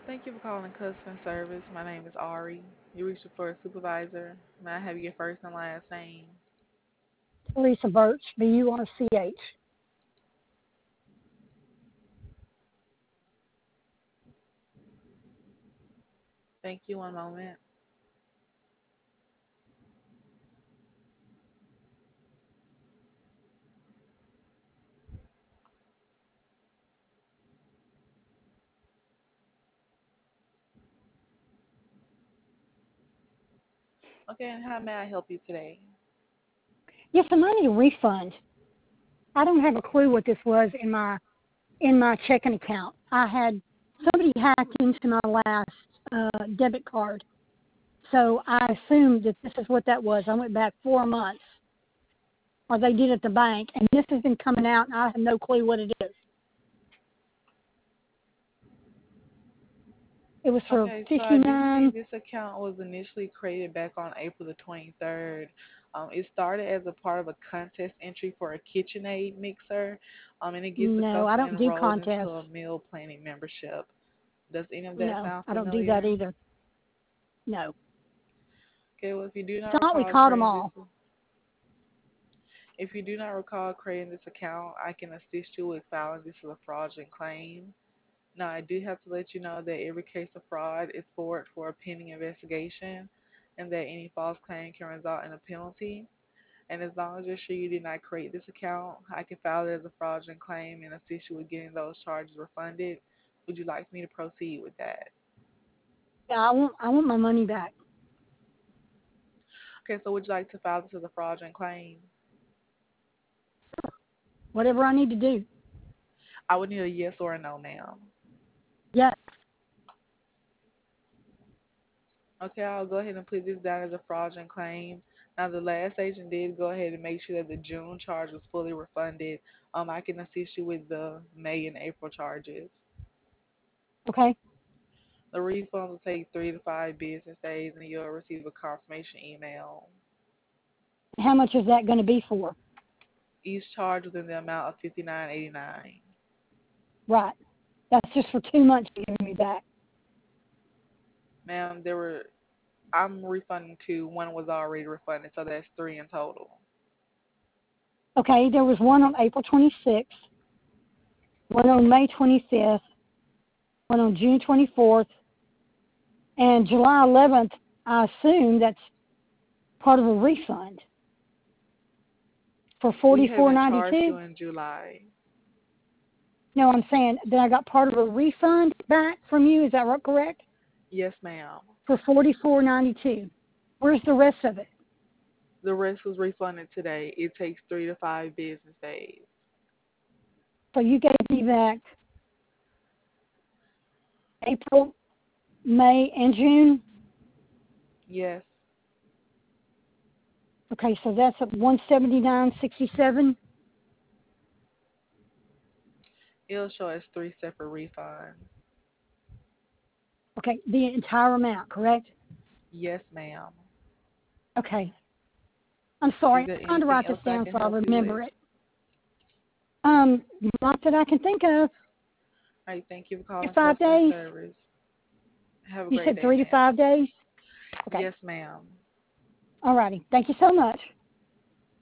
Thank you for calling customer service. My name is Ari. You reached the floor supervisor. May I have your first and last name? Lisa Birch, Burch. Thank you. One moment. Okay, and how may I help you today? Yes, and I need a refund. I don't have a clue what this was in my checking account. I had somebody hacked into my last debit card, so I assumed that this is what that was. I went back 4 months, or they did at the bank, and this has been coming out, and I have no clue what it is. It was for Okay, so I do see 59. this account was initially created back on April the 23rd. It started as a part of a contest entry for a KitchenAid mixer, and it gets the No, I customer don't do enrolled into contests. a meal planning membership. Does any of that No, sound I don't do that familiar? either. No. Okay, well, if you do I not thought we recall caught them creating this all. If you do not recall creating this account, I can assist you with filing this as a fraudulent claim. Now, I do have to let you know that every case of fraud is forwarded for a pending investigation and that any false claim can result in a penalty. And as long as you're sure you did not create this account, I can file it as a fraudulent claim and assist you with getting those charges refunded. Would you like me to proceed with that? Yeah, I want my money back. Okay, so would you like to file this as a fraudulent claim? Whatever I need to do. I would need a yes or a no, ma'am. Yes. Okay, I'll go ahead and put this down as a fraudulent claim. Now, the last agent did go ahead and make sure that the June charge was fully refunded. I can assist you with the May and April charges. Okay. The refunds will take 3 to 5 business days, and you'll receive a confirmation email. How much is that going to be for? Each charge within the amount of 59.89. Right. That's just for 2 months you're giving me back. Ma'am, I'm refunding two. One was already refunded, so that's three in total. Okay, there was one on April 26th, one on May 25th, one on June 24th, and July 11th. I assume that's part of a refund for We haven't charged 44.92. you in July. No, I'm saying that I got part of a refund back from you. Is that correct? Yes, ma'am. For 44.92. Where's the rest of it? The rest was refunded today. It takes 3 to 5 business days. So you gave me back April, May, and June. Yes, Okay, so that's at 179.67. it'll show as three separate refunds. Okay, the entire amount, correct? Yes, ma'am. Okay. I'm Is sorry. there I'm trying to anything write else this I down can so I help you with? remember it. Not that I can think of. All right, thank you for In calling five customer days? service. Have a You great said day, 3 to ma'am. 5 days? Okay. Yes, ma'am. All righty. Thank you so much.